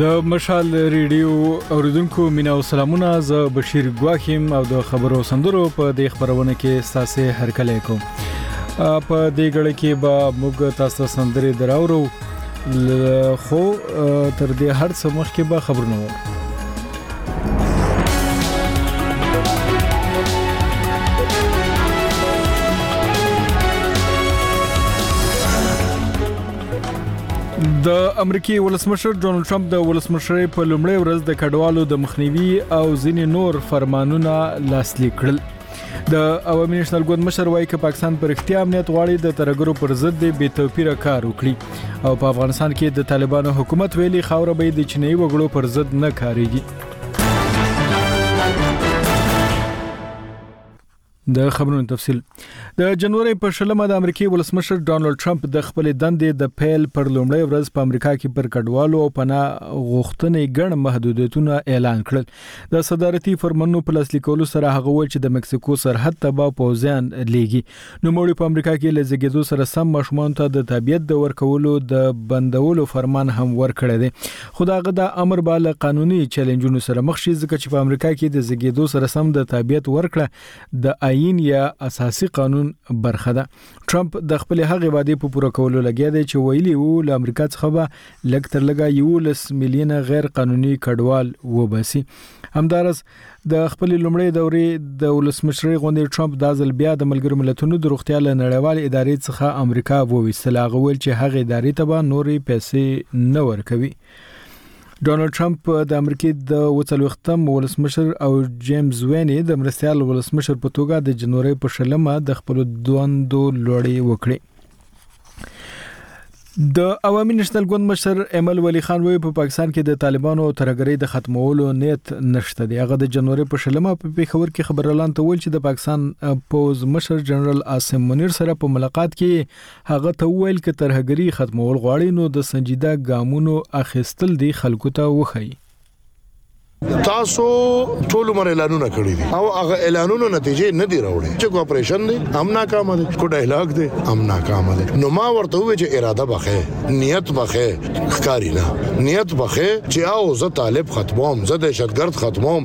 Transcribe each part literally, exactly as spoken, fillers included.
د مشال ریډیو اوریدونکو مینا او سلامونه، زه بشیر ګواخیم او د خبرو سندرو په د خبرونه کې ساسه هرکلی کوم. په دې غړي کې به موږ تاسو سندري دراورو، خو تر دې هر څه مخکې به خبرونه وو. د امریکای ولسمشر ډونالد ټرمپ د ولسمشرۍ په لومړۍ ورځ د کډوالو د مخنیوي او ځینې نور فرمانونه لاسلیک کړل. د عوامي نېشنل ګوند مشر وايي چې پاکستان پر اختیار امنیت غواړي د ترګرو پر ضد د بې توپیره کار وکړي او په افغانستان کې د طالبانو حکومت ویلي خاوره به د چینایي وګړو پر ضد نه کاریږي. د خبرونو تفصیل. د جنوري په شلمه د امریکای ولسمشر ډونالد ټرمپ د خپل دندې د پیل پر لومړۍ ورځ په امریکا کې پر کډوالو او پناه غوښتنې ګڼ محدودیتونه اعلان کړل. د صدارتي فرمانونو په لاسلیکولو سره هغه وویل چې د مکسیکو سرحد ته به پوځیان لیږي. نو موږ په امریکا کې لزګېدو سره سم ماشومان ته د تابعیت د ورکولو د بندولو فرمان هم ورکړی دی. خو داغه د امر بالا قانوني چیلنجونو سره مخ شي، ځکه چې په امریکا کې د زګېدو سره سم د تابعیت ورکړه د آئین یا اساسي قانون برخه ده. ټرمپ د خپل هغه وعده په پوره کولو لګیا دی چې ویلي وو له امریکا څخه به لږ تر لږه یولس میلیونه غیر قانوني کډوال وباسي. همدارس د خپل لومړۍ دورې د ولسمشرۍ غونډې ټرمپ د ځل بیا د ملګرو ملتونو د روغتیا له نړیوال ادارې څخه امریکا وویستل. هغه ویل چې هغه ادارې ته به نورې پیسې نه ورکوي. ډونالد ټرمپ د امریکای د وڅلوختم ولسمشر او جیمز ویني د مرستيال ولسمشر په توګه د جنوري په شلمه د خپل دوندو لوړې وکړي. د عوامي نېشنل ګوند مشر ایمل ولی خان وی په پاکستان کې د طالبانو ترګرۍ د ختمولو نیت نشته دی. هغه د جنوري په شلمه په پیښور کې خبر اعلان ته ویل چې د پاکستان پوز مشر جنرال عاصم منیر سره په ملاقات کې هغه ته ویل چې ترګرۍ ختمول غواړي نو د سنجیده ګامونو اخیستل دی خلکو ته وخی. تاسو ټول عمر اعلانونه کړی دي او هغه اعلانونو نتیجې نه دی راوړي چې کوپریشن دی هم ناکام دي، کو ډایلاګ دی هم ناکام دي. نو ما ورته وی چې اراده بخې، نیت بخې، ښکاری نه نیت بخې چې او زه طالب ختموم، زه دهشتګرد ختموم.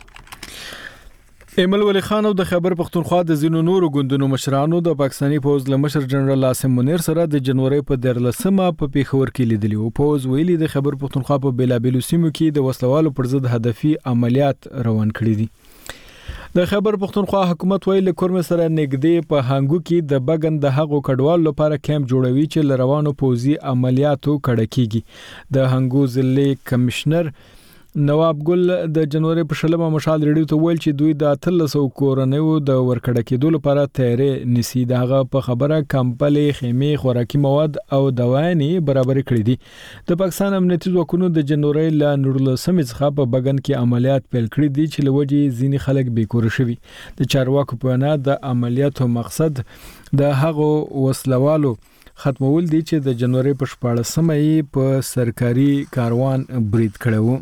ایمل ولی خان او د خیبر پختونخوا د زینو نورو ګوندونو مشرانو د پاکستاني پوز له مشر جنرال عاصم منیر سره د جنوري په دیرلسمه په پیښور کې لیدلی او پوز ویلي د خیبر پختونخوا په بیلابیلو سیمو کې د وسلوالو پر ضد هدفي عملیات روان کړي دي. د خیبر پختونخوا حکومت ویلي کورم سره نګدې په هانګو کې د بغن د هغو کډوال لپاره کیمپ جوړوي چې لروانو پوزي عملیاتو کړه کیږي. د هانګو ضلع کمشنر نواب ګل د جنوري په شلمه مشال ریډیو ته ویل چې دوی د اتلسو کورنیو د ورکړه کېدو لپاره تیارې نسی. دغه په خبره کمپلې، خیمې، خوراکي مواد او دوايانې برابر کړې دي. د پاکستان امنیتي ځواکونو د جنوري ل نورلسمې څخه په بغن کې عملیات پیل کړې دي چې لوجي ځینې خلک بیکور شوي. د چارواکو په وینا د عملیاتو مقصد د هغو وسلوالو ختمول دي چې د جنوري په شپاړسمه په سرکاري کاروان برید کړو.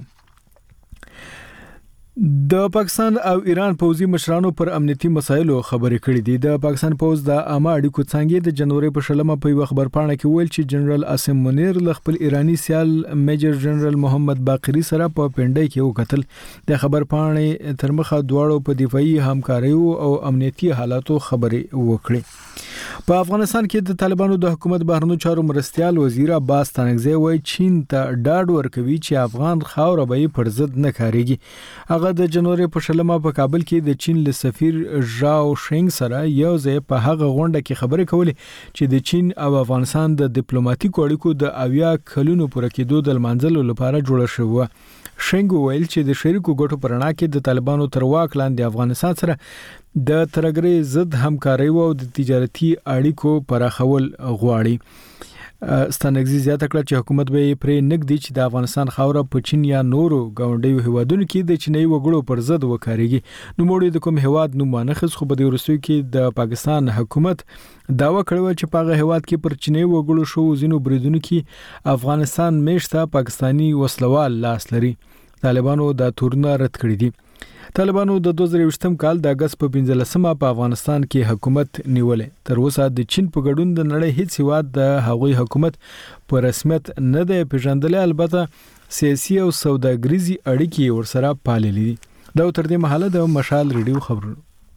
د پاکستان او ایران پوځي مشرانو پر امنیتي مسایلو خبرې کړې دي. د پاکستان پوز د عامه اړیکو څنګه د جنوري په شلمه په یو خبر پاڼه کې ویل چې جنرال عاصم منیر ل خپل ایرانی سیال میجر جنرال محمد باقری سره په پنډای کې وکتل. د خبر پاڼې تر مخه دواړو په دفاعي همکاري او امنیتي حالاتو خبرې وکړې. په افغانستان کې د طالبانو د حکومت بهرنیو چارو مرستيال وزیر عباس تانکزی وایي چین ته ډاډ ورکوي چې افغان خاوره به پر ضد نه کاریږي. هغه د جنوري په شلمه په کابل کې د چین له سفیر ژاو شینګ سره یو ځای په هغه غونډه کې خبرې کولې چې د چین او افغانستان د ډیپلوماټیکو اړیکو د اویا کلونو پوره کېدو د منځلو لپاره جوړه شوه. شینګ ویل چې د شریکو ګټو پرنا کې د طالبانو تر واک لاندې افغانستان سره د ترګرۍ ضد همکاري او د تجارتي اړیکو پراخول غواړي. ستانګزي زیاته کړه چې حکومت به پرې نګدي چې د افغانستان خاوره په چین یا نورو ګاونډیو هیوادونو کې د چینایي وګړو پر ضد وکړي. نو موږ د کوم هیواد نوم نه خص خو په دې ورسوي کې د پاکستان حکومت داوا کړو چې په هغه هیواد کې پر چینایي وګړو شو زینو بریدونکو کې افغانستان میشته پاکستانی وسلوال لاس لري. طالبانو دا تورونه رد کړی دي. طالبانو د دوه زره ویشتم کال د اگست په پنځلسمه په افغانستان کې حکومت نیولې. تر اوسه د چین په ګډون د نړۍ هیڅ هیواد د هغوی حکومت په رسمیت نه دی پیژندل. البته سیاسي او سوداګریزي اړیکې ورسره پاللې دي. دا تر دې مهاله د مشال ریډیو خبرونه.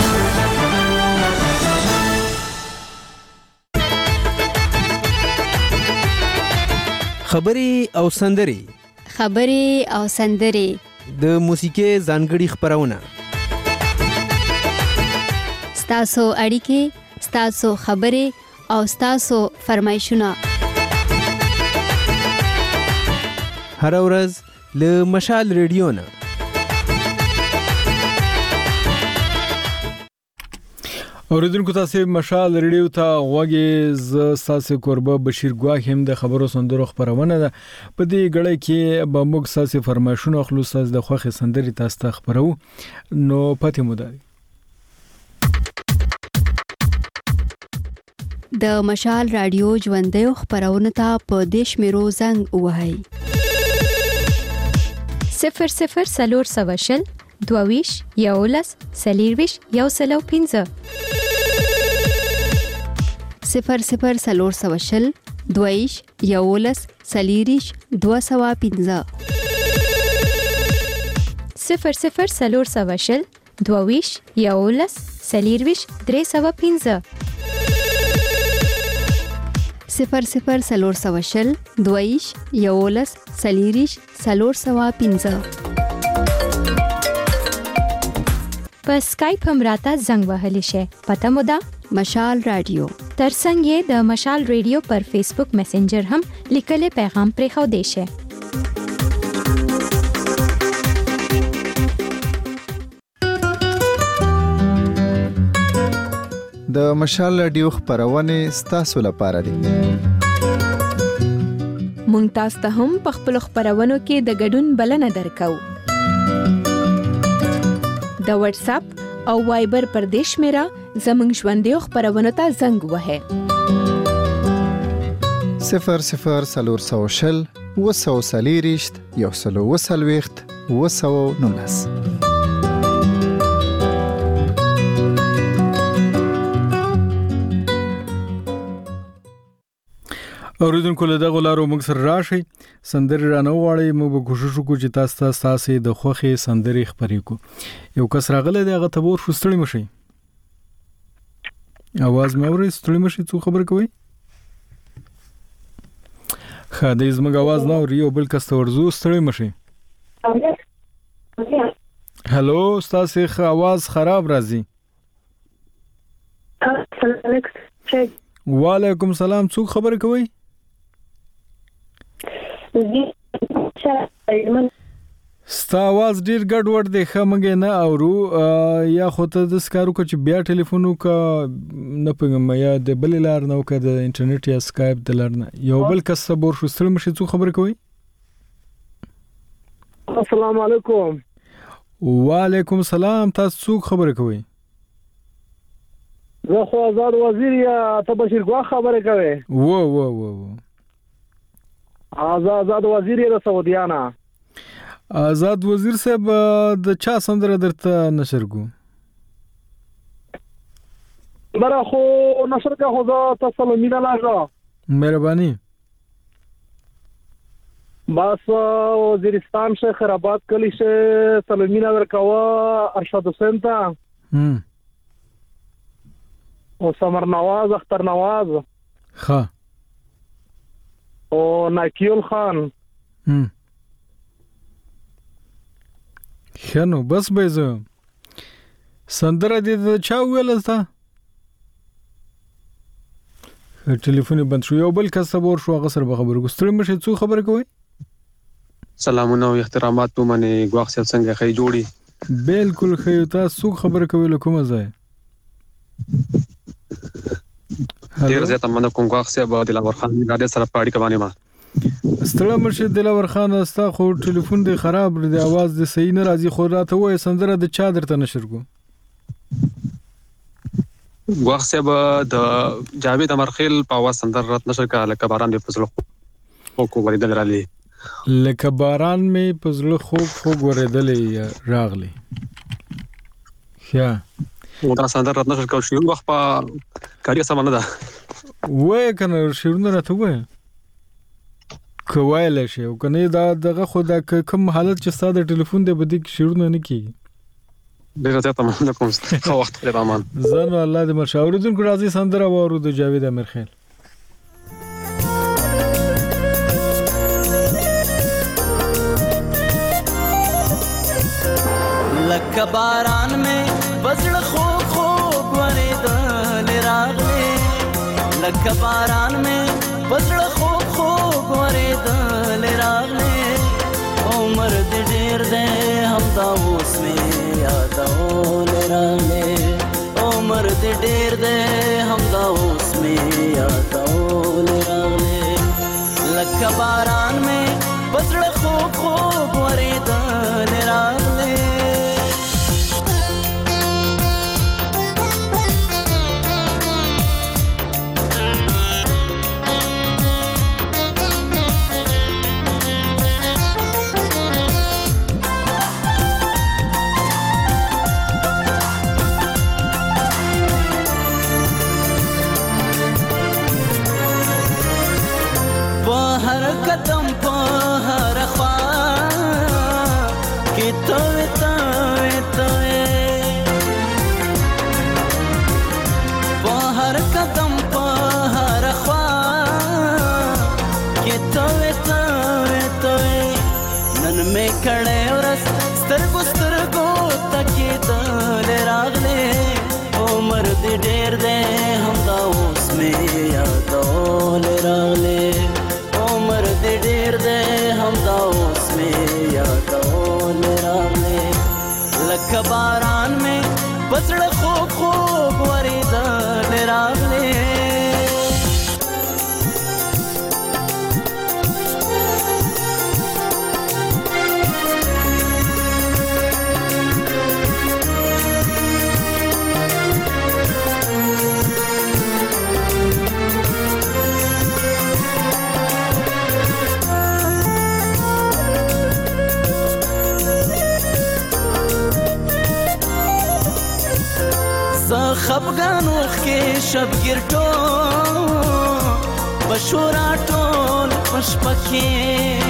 خبري او سندري خبري او سندري د موسیقي ځانګړي خبرونه ستاسو اړیکې ستاسو خبري او ستاسو فرمایشونه هر ورځ له مشال ریډیو نه. اوریدونکو تاسو مشال ریډیو ته غوږی ز تاسو قربه بشیر ګواخ هم د خبرو سندرو خبرونه ده. په دې غړې کې به موږ تاسو فرمایشونه خلوص تاسو د خوخه سندري تاسو ته خبرو نو پته مو ده. د مشال رادیو ژوندې خبرونه ته په دیش میرو زنګ وهاي صفر صفر سلور سواشل دوویش یولس سلیرویش یو سلو پینزه صفر صفر سلور سواشل دوویش یولس سلیریش دو سوا پینزه صفر صفر سلور سواشل دوویش یولس سلیرویش درې سوا پینزه صفر صفر سلور سواشل دوویش یولس سلیریش سلور سوا پینزه. په اسکایپ هم راته زنګ وهلی شي. پته مو ده مشال رادیو. ترڅنګ یې د مشال ریډیو پر فیسبوک میسنجر هم لیکلي پیغام پرې خو دی شي. د مشال رادیو خبرونه ستاسو لپاره دي. مونږ تاسو ته هم په خپل خبرونو کې د ګډون بلنه درکو. د واتس اپ او وایبر پر دیش میرا زمنګ ژوندې خبرونه ته زنګ وهه صفر صفر سلور سوشل وسو سلیریشت یو سلو وسلويخت وسو نونس. اوریدونکو له دغه لارو موږ سره راشي سندري رانه واړی موږ به کوشش وکړو چې تاسو ته تاسو د خوخي سندري خبرې کو. یو کس راغله دغه تبور شوستړی مشي اواز مې اوري ستړی مشي څو خبر کوي خاده زموږ اواز نه اوري او بل کس ورزو ستړی مشي. هالو تاسو اواز خراب راځي. وعلیکم سلام څو خبر کوي ستا आवाज ډیر ګډ وډ دی خمګه نه اورو یا خو ته د سکارو کو چې بیا ټلیفونو کا نه پېږم یا د بل لار نه وکړه د انټرنیټ یا سکایپ د لار نه یو بل کس صبر شو ستړي مشي څو خبر کوي. السلام علیکم. وعلیکم سلام تاسو څو خبر کوي. زه خو آزاد وزیر یا ته بشیر ګوا خبره کوي. و و و آزاد آزاد وزیر یا سعودیانا. آزاد وزیر صاحب د چا سندره درته نشر کو برا خو نشر کا خدا تاسو مینا لاګه مهرباني. بس وزیرستان شیخ رباط کلی شه سلمینا ورکوا ارشاد حسین تا هم او سمر نواز اختر نواز ها او ناکیول خان هم خنو بس بيزو سندره دې چا ویل تا ټلیفون بند شو یو بل کس صبر شو غسر به خبر ګستړي مشه څو خبر کوي. سلامونه او احترامات په منه ګواخ سره څنګه خې جوړي بالکل خې تاسو خبر کوي له کومه ځای ډیر زیاته مننه کوم ګواخ سره به دلاور خان غاډه سره پاړی کوي ما ستړی مشه دلاور خان استا خو ټلیفون دی خراب دی आवाज دی صحیح نه راځي خو راته وای سندره د چا درته نشر کو ګواخ سره د جاوید امرخیل په आवाज سندره رات نشر کړه لکه باران په فضل خو کو ورېدل رالی لکه باران می په زړه خو خو ورېدل راغلی ښه دا سندره رات نشر کړه شو وخت په کاري سمانه ده وای کنه شیرونه راته وای کوایل شي او کنه دا دغه خو دا کوم حالت چې ستاسو د ټلیفون د بدیک شروع نه کیږي ډیر زیاته مننه کوم خو وخت لري امان زنه الله دې مشاورین کو راځي سندره وورو د جاوید امیر خیل لکه باران مې بزړه خو خو ورېدل راغلې لکه باران مې بزړه خو خو ورېدل راغلې عمر دې ډېر دی همدا اوس مې یادول راغلې عمر دې ډېر دی همدا اوس مې یادول راغلې لکه باران مې بزړه خو خو ورېدل راغلې قدم په هر خوا کې ته ته ته په هر قدم په هر خوا کې ته ته ته نن مې کړه ورس سترګو سترګو تکې دل راغلې عمر دې ډېر دې همدا اوس مې یادول راغلې عمر دې ډېر دی همدا اوس مې یادول راغلې لکه باران مې بزړه خوږ خوږ ورېدل راغلې خفګان وخت کې شبګیر ټول بشورا ټول پشپکې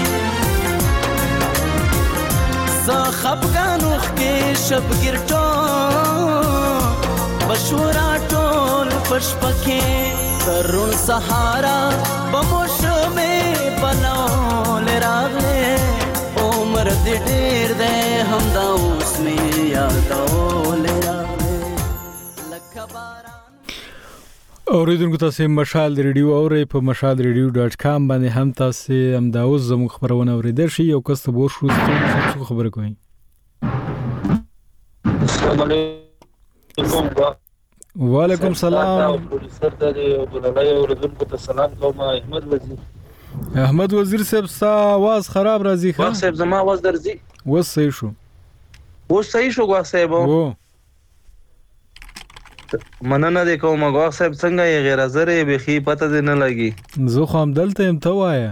زه خفګان وخت کې شبګیر ټول بشورا ټول پشپکې ترون سهارا بموشمې بنول راغلې عمر دې ډېر دی همدا اوس مې یادول راغلې اوریدونکو تاسو مشال ریډیو اورئ په مشال ریډیو ډاټ کام باندې هم تاسو هم دا اوس زموږ خبرونه اوریدل شي یو کس ته بور شو څه خبره کوي السلام علیکم وعلیکم السلام پروفیسور د ولایت اوریدونکو ته سلام کوم احمد وزیر احمد وزیر صاحب ستا आवाज خراب راځي ښه صاحب زما आवाज درځي و صحیح شو و صحیح شو ګوا صاحب و مننه دې کوم غواخ صاحب څنګه یې غیر زره بخي پته دې نه لګي زه خو هم دلته هم ته وایا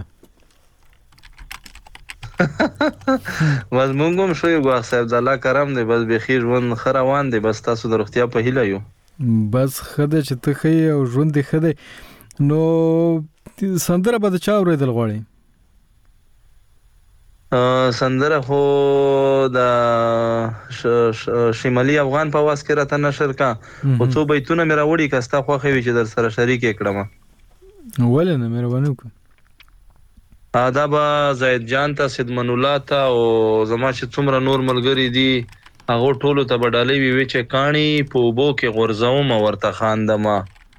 واز مونږم شو غواخ صاحب د الله کرم دې بس بخي ژوند خروان دې بس تاسو د روغتیا په هیله یو بس خدای چې ته خې او ژوند دې خدای نو سندره به چا اورېدل غواړي سندره خو د شمالي افغان په واس کې راته نشر کا او څو بیتونه مې راوړي کستا خو خوي چې در سره شریک کړم ولنه مهرباني وکړه آداب زید جان ته سیدمن الله ته او زما چې څومره نور ملګری دي هغه ټولو ته بډالې وی چې کانی په بو کې غرزوم ورته خاندما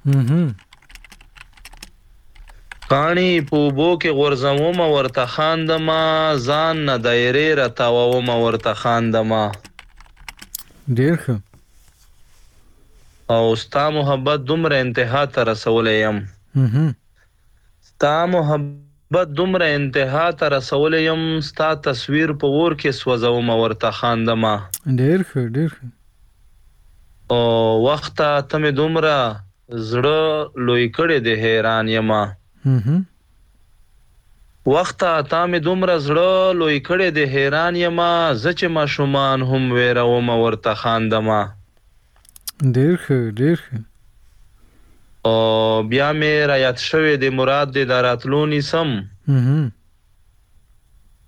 کانی پوبو کې غورځوم ورته خاندما ځان نه دایره راتاوم ورته خاندما ډیر ښه او ستا محبت دومره انتها ته رسولې يم ستا محبت دومره انتها ته رسولې يم ستا تصویر په ور کې سوځوم ورته خاندما ډیر ښه ډیر ښه او وخت ته مې دومره زړه لوی کړې د حیران یما وخت تا مې دومره زړه لوی کړې د حیران یما زه چې ماشومان هم ویروم ورته خاندما ډیر ښه ډیر ښه او بیا مې را یاد شوې د مراد د راتلونی سم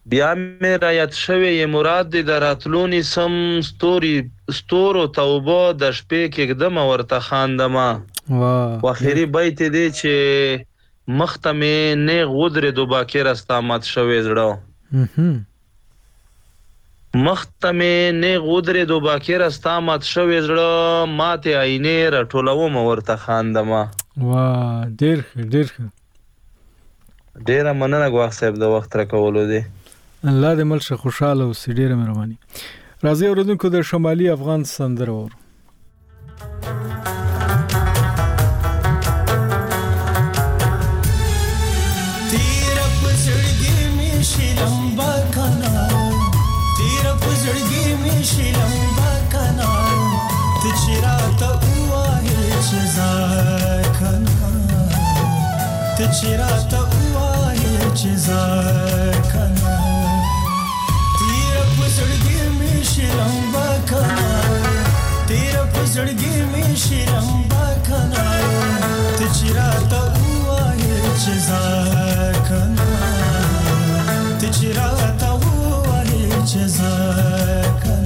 بیا مې رایت شوی یې مراد دی د راتلونی سم ستوري ستورو توبه د شپې کېږدم ورته خاندمه واخري بیت دی چې مخته مې نیغ ودرېدو باکر ستا مات شوی زړه مخته مې نیغ ودرېدو باکر ستا مات شوی زړه ماتې آینې راټولوم ورته خاندمه. واه ډېر ښه ډېر ښه. ډېره مننه ګواښ صاحب د وخت راکولو دی. الله دې مل شه خوشاله اوسې. ډېره مهرباني. راځئ اورېدونکو د شمالي افغان سندره واورو. چراتا وای چزار کنا تیر پزړګي می شلم با کنا تیر پزړګي می شلم با کنا ته چراتا وای چزار کنا ته چراتا وای چزار کنا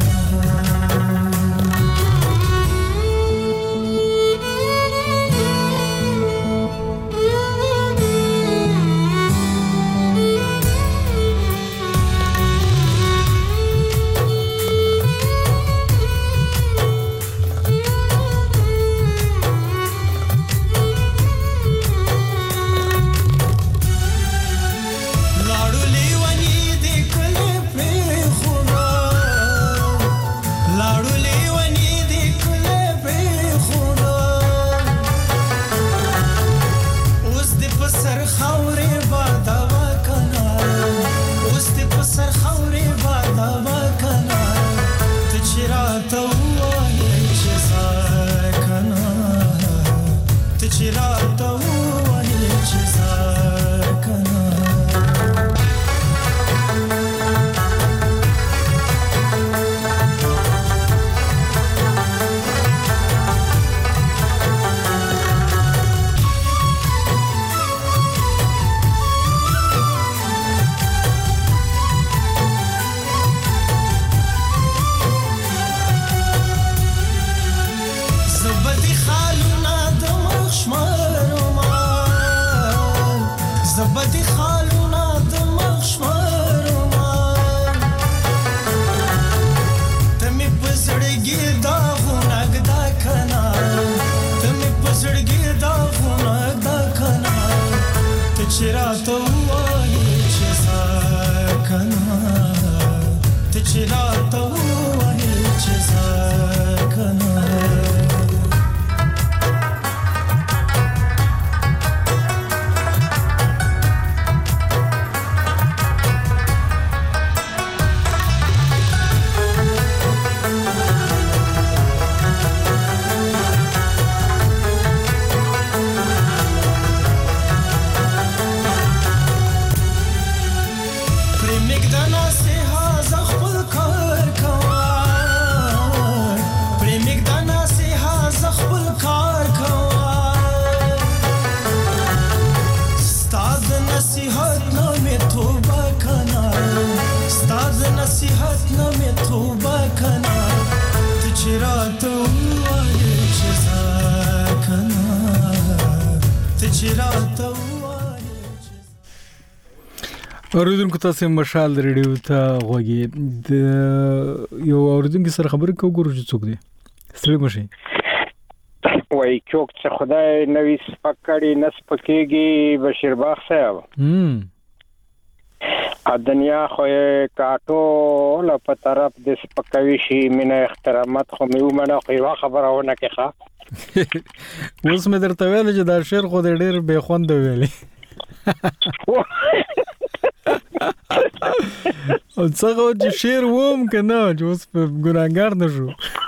اوریدونکو تاسو مشال ریډیو ته غوږی د یو اوریدونکو سره خبرې کوو ګورو چې څوک دی ستړي مشي وای چوک څه خدای نوې سپکړی نس پکېږي بشیر باغ صاحب هم ا دنیا خو کاټو له په طرف د سپکوي شي مینه احترامات خو مې ومنه خو یو خبرونه کې ښه اوس مې درته ویل چې دا شعر خو ډېر به خوند ویلې او څنګه چې شعر ووم کنه چې اوس په ګناګار نشو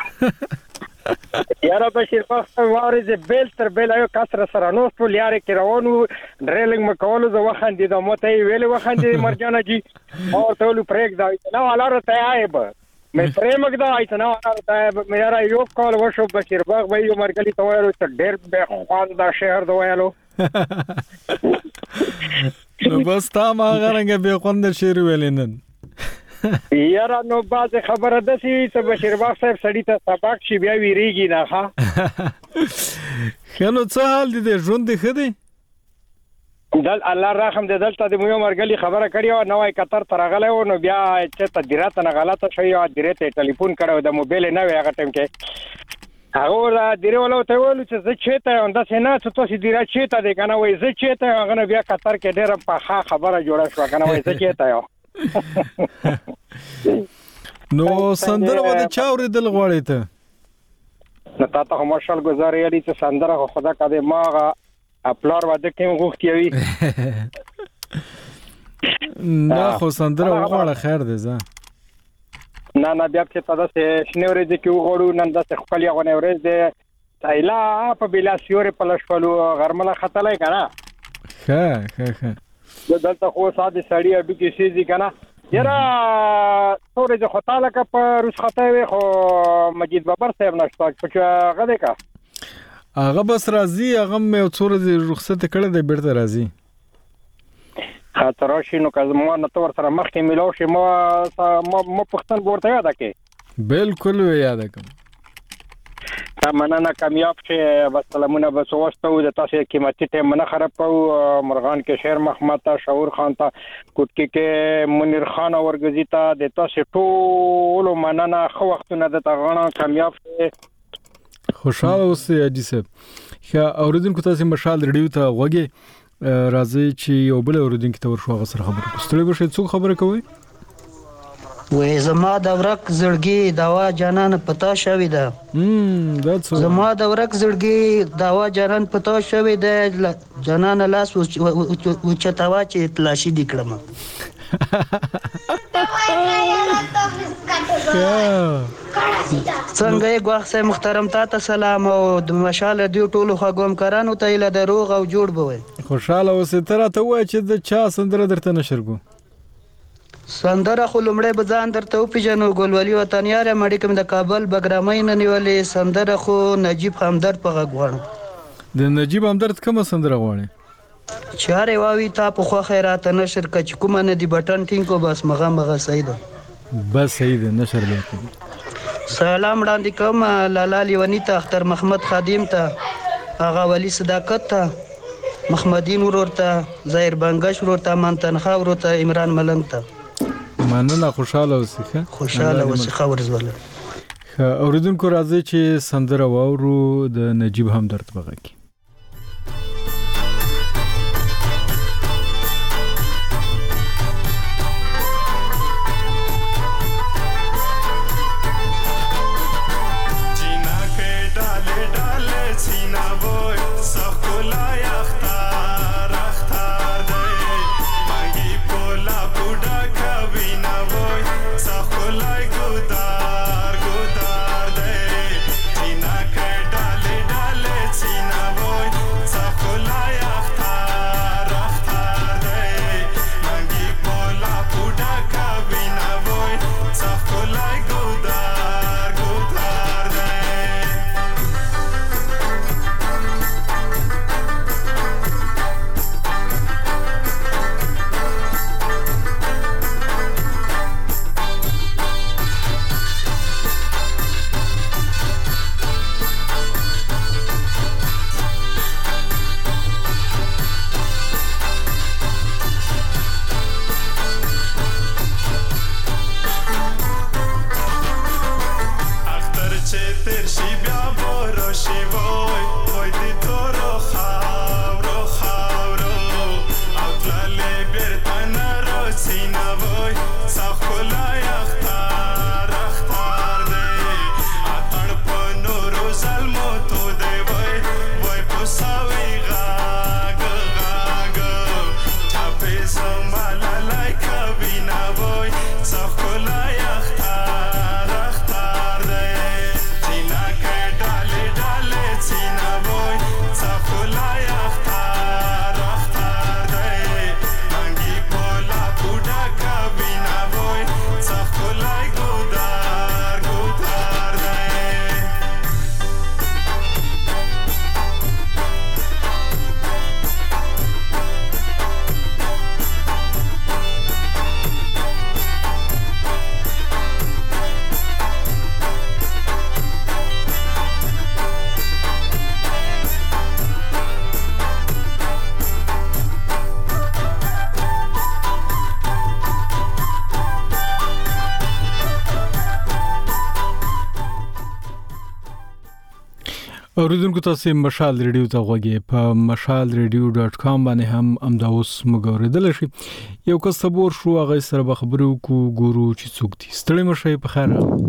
یاره بشیر باغ وارز بیل تر بیل یو کسر سره نو ټول یاره کې روانو ډریلینګ مکولو زه وخندې د موته ویلې وخندې مرجانه جی او ټول پریک دا نو علاره ته آیب مې پرېمګ دا ایت نو علاره ته مې یاره یو کال وشو بشیر باغ وایو مرګلی ته وایو چې ډېر به خوان دا شهر دا وایلو نو بس تا ما غرنګ به خوند شعر ویلنن یاره نو باز خبره ده چې بشیر باغ صاحب سړی ته سبق شي بیا ویریږي نه ها خنو څه حال دي ژوند دی خدي دل الله رحم دې دلته د مو مرګلي خبره کړی او نوای قطر تر غلې و نو بیا چې تدریات نه غلطه شوی او درته ټلیفون کړو د موبایل نه وی هغه ټیم کې هغه را دیره ولو ته ولو چې زه چېته یم دا څنګه چې تاسو دیره چېته دی کنه وای زه چېته هغه نه بیا قطر کې ډېر په ښه خبره جوړه شو کنه وای زه چېته یم نو سندره و د چاوري دل غواړي ته نو تاسو هم مشال گزارې لري چې سندره خدا کده ماغه خپلار واده کې غوښتي وي نه خو سندره وغواړه خیر دی زه نه نه بیا چې تاسو شنورې دې کې وغوړو نن د خپل یو نورې دې تایلا په بلا سیورې په لښفلو غرمله خطلای کنه ښه ښه ښه دلته خو ساده سړی اډو کې سيزي کنه یرا تورې د خطاله کا په روس خطا وي خو مجید بابر صاحب نشته چې غده کا هغه بس راځي هغه مې څوره د رخصت کړه د بیرته راځي خاطر شي نو که ما نه تور سره مخکې ملو شي ما ما پښتون ورته یاد کې بالکل یاد کوم تمنه کامیاب شي بس سلامونه بس واسطه د تاسو قیمتي ټیم نه خراب کو مرغان کې شیر محمد ته شاور خان ته کوټکی کې منیر خان اورګزی ته د تاسو ټول مننه خو وختونه د تغړه کامیاب شي خوشاله اوسئ اجي صاحب ښه اوریدونکو تاسو مشال ریډیو ته وګورئ راځي چې یو بل اوریدونکو ته ورشو غسر خبرې کوستلې به شي څو خبرې کوي وې زما د ورک زړګي دوا جانان پتا شوی ده هم دا څه زما د ورک زړګي دوا جانان پتا شوی ده جانان لاس او چتاوا چې تلاشي دکړم څنګه یې ګواخ سه محترم تاسو سلام او د مشاله دی ټولو خګوم کرانو ته له دروغ او جوړ بوي خوشاله اوسې تر ته وای چې د چا سندره درته نشرګو سندره خو لمړی بزان درته او پیژنو ګلولي وطن یاره مړی کوم د کابل بګرامۍ نه نیولې سندره خو نجیب همدرد په غوړم د نجیب همدرد کومه سندره غواړي چاره واوی تا په خو خیرات نشر کچ کوم نه دی بٹن ټینګو بس مغه مغه سید بس سید نشر لیکو سلام وړاندې کوم لالا لیونی ته اختر محمد خادم ته اغا ولی صداقت ته محمدین ورور ته زهیر بنگش ورور ته منتنخا ورور ته عمران ملنګ ته مننه خوشاله اوسې خوشاله اوسې خبر زول اوریدونکو راځي چې سندره واورو د نجیب همدرد بغه کی اوریدونکو تاسو مشال ریډیو ته غوږی په مشال ریډیو ډاټ کام باندې هم امدا اوس مګوریدل شي. یو کس صبر شو هغه سره به خبرو کو ګورو چې څوک دي. ستړي مشه په خیر.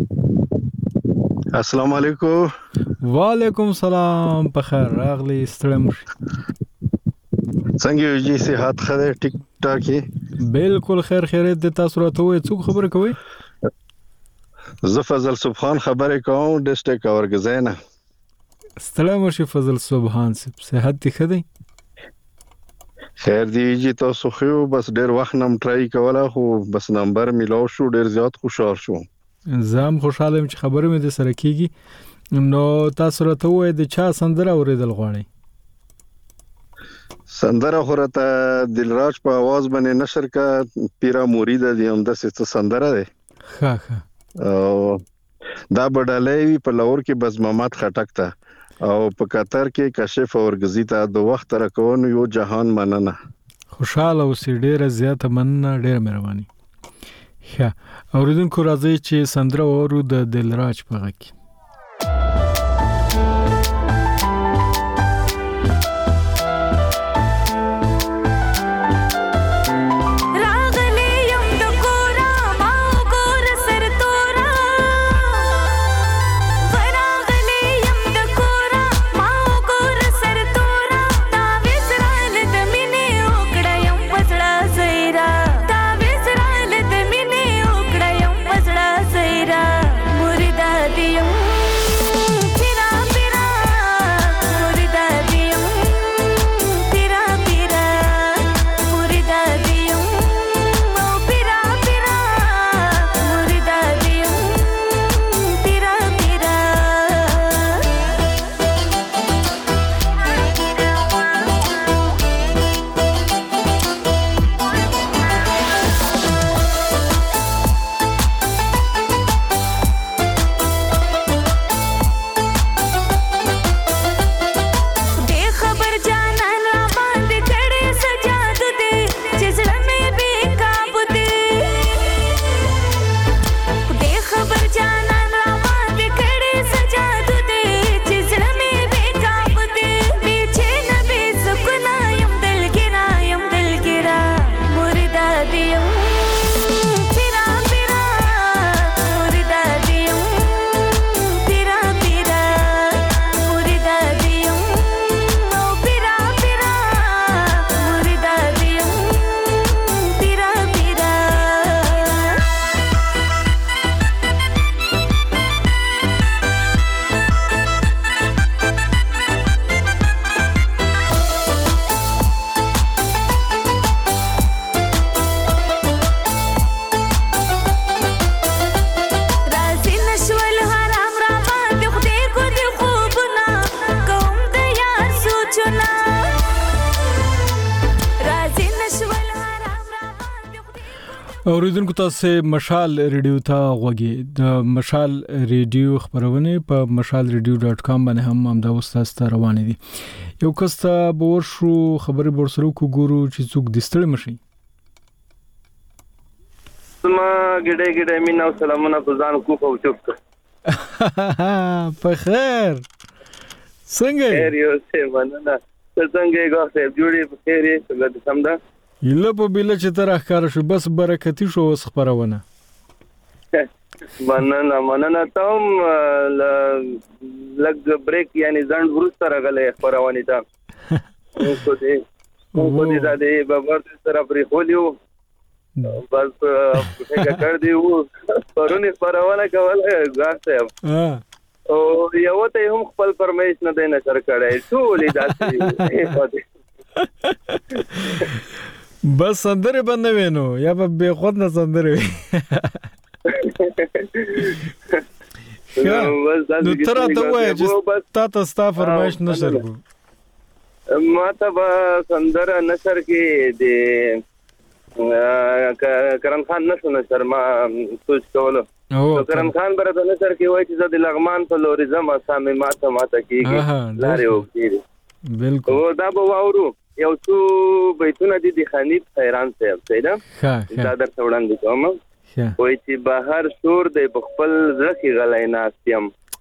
السلام علیکم. وعلیکم السلام په خیر راغلی. ستړي مشه څنګه یو جی صحت خره ټیک ټاک بالکل خیر خیریت د تاسو راته وې څوک خبره کوي؟ زه فضل سبحان خبره کوم ډسټریکټ اورګزینا. ستړي مشه فضل سبحان صحت دي خدای خیر دی جی تاسو خو بس ډیر وخت نم ټرای کوله خو بس نمبر میلاو شو ډیر زیات خوشاله شو. زم خوشاله یم چې خبره مې د سره کیږي. نو تاسو راته وای د چا سندره اوریدل غواړي؟ سندره خورته دلراج په आवाज باندې نشر کا پیرا مرید دی هم د څه سندره ده. ها ها دا بدلې په لور کې بس محمد خټک ته او په قطر کې کشف اورګزی ته د وخت راکون یو جهان مننه. خوشاله اوسې ډیره زیاته مننه ډیره مهرباني. ښه اوریدونکو راځي چې سندره اورو د دلراج په غږ کې. اوریدونکو تاسو مشال ریډیو ته غوږی. د مشال ریډیو خبرونه په مشال ریډیو ډاټ کام باندې هم امدا اوس ته روان دي. یو کس ته بور شو خبري برسرو کو ګورو چې څوک دستړي مشي. سما ګډه ګډه مینا سلامونه پزان کو خو چوک په خیر څنګه خیر یو څه مننه څنګه غوښه جوړي په خیر یې څنګه سمدا یله په بل چې تر اخر شو بس برکتی شو وس خبرونه. مننه مننه تم لګ بریک یعنی ځند ورسره راغله خبرونه تا کو دې کو دې دا دې بابر سره پرې خولیو بس څنګه کړ دی و پرونه خبرونه کوله غاښه او یو ته هم خپل پرمیش نه دینه سر کړای ټولې داسې بس سندره باندې وینو یا به خود نه سندره وي. نو تر ته وای چې تا ته ستا فرمایش نشر کو ما ته به سندره نشر کې د کرن خان نشو نشر ما سوچ کولو کرن خان بر د نشر کې وای چې د لغمان په لوري زما سامي ماته ماته کیږي لارې وکړي. بالکل او دا به واورو یو څو بیتونه دي د خنیب خیران صاحب سیدا دا در وړاندې کوم وای چې بهر شور د خپل ځکه غلای ناستیم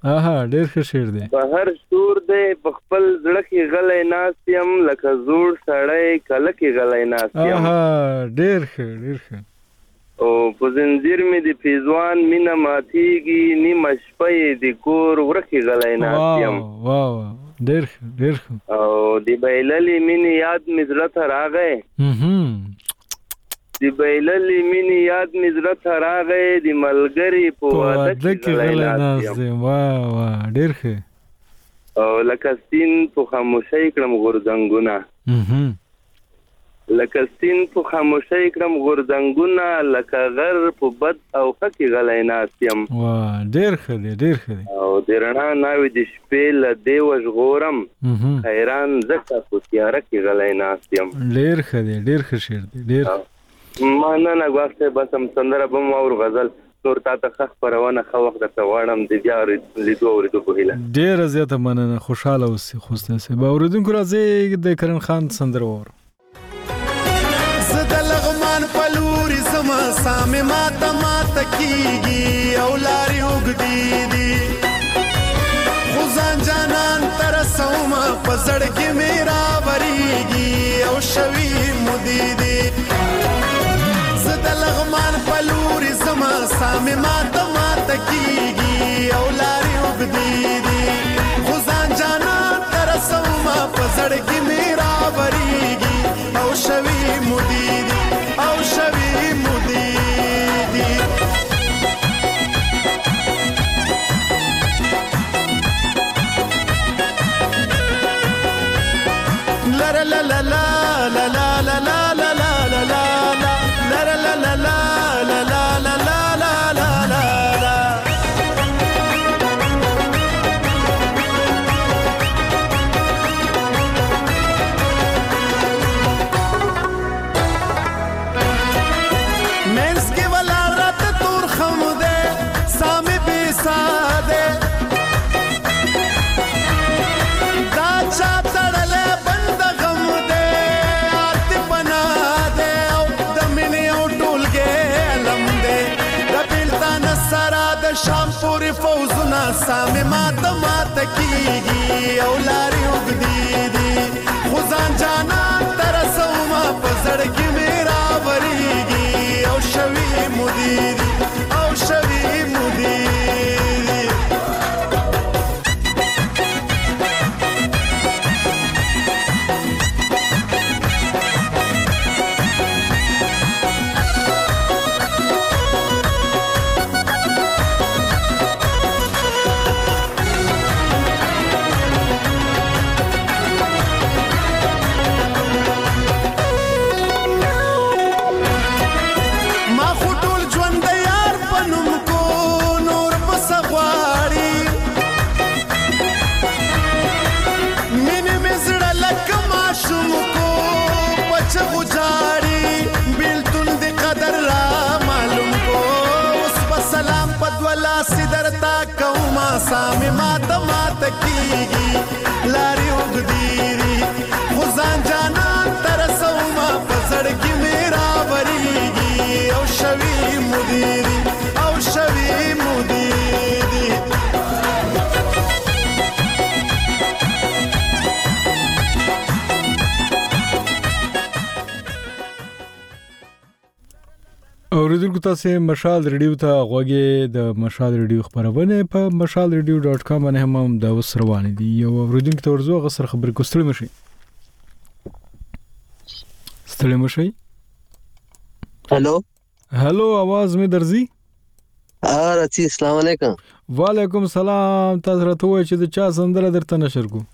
اها ډېر ښه شعر دی. بهر شور دی په خپل زړه کې غلی ناست یم لکه زوړ سړی کله کې غلی ناست یم. اها ډېر ښه ډېر ښه. او په زنځیر مې د پیزوان مینه ماتیږي نیمه شپه یې د کور ورکې غلی ناست یم. واو ډېر ښه ډېر ښه. او د بایللې مینې یاد مې زړه ته راغی د بایللې مینې یاد مې زړه ته راغی د ملګري په واده کې غلی ناست یم. واه واه ډېر ښه. او لکه سپین په خاموشۍ کړم غورځنګونه لکه سپین په خاموشۍ کړم غورځنګونه لکه غر په بد او ښه کې غلی ناست یم. واه ډېر ښه دی ډېر ښه دی. او د رڼا ناوې د شپې له دیوه ژغورم حیران ځکه په تیاره کې غلی ناست یم. ډېر ښه دی ډېر ښه شعر دی ډېر. مننه ګواښ صاحب بس هم سندره به مو اورو غزل نور تا ته ښه خپرونه ښه وخت درته غواړم د بیا لیدو اورېدو په هیله. ډېره زیاته مننه خوشحاله اوسئ خوستی صاحب. اورېدونکو راځئ د کرن خان سندره واورو. زه د لغمان په لورې ځمه سامې ماته ماته کېږي او لارې اوږدې دي خو ځان جانان ته رسومه په زړګي مې راورېږي او شوي مودې دي. زه د لغمان په لورې ځمه سامې ماته ماته کېږي او لارې اوږدې دي خو ځان جانان ته رسومه په زړګي مې راورېږي او شوي مودې دي او شوي مودې دي. لا لا لا لا لا لا لا لا لا لا لا شام پورې فوزونه سامې ماته ماته کېږي او لارې اوږدې دي خو ځان جانان ته رسومه په زړګي مې راورېږي او شوي مودې دي او شوي مودې دي. سامې ماته ماته کېږي لارې اوږدې دي خو ځان جانان ته رسومه په زړګي مې راورېږي او شوي مودې دي او شوي مودې دي. اوریدونکو تاسو مشال ریډیو ته غوږی د مشال ریډیو خبرونه په مشال ریډیو ډاٹ کام باندې هم د اوس روان دي. یو اوریدونکو ته ورزو غسر خبرې کوستل مشي ستړي مشي. هالو هالو आवाज مې درځي؟ اه راځي. السلام علیکم. وعلیکم السلام. تاسو راته وایئ چې د چا سندره درته نشر کو؟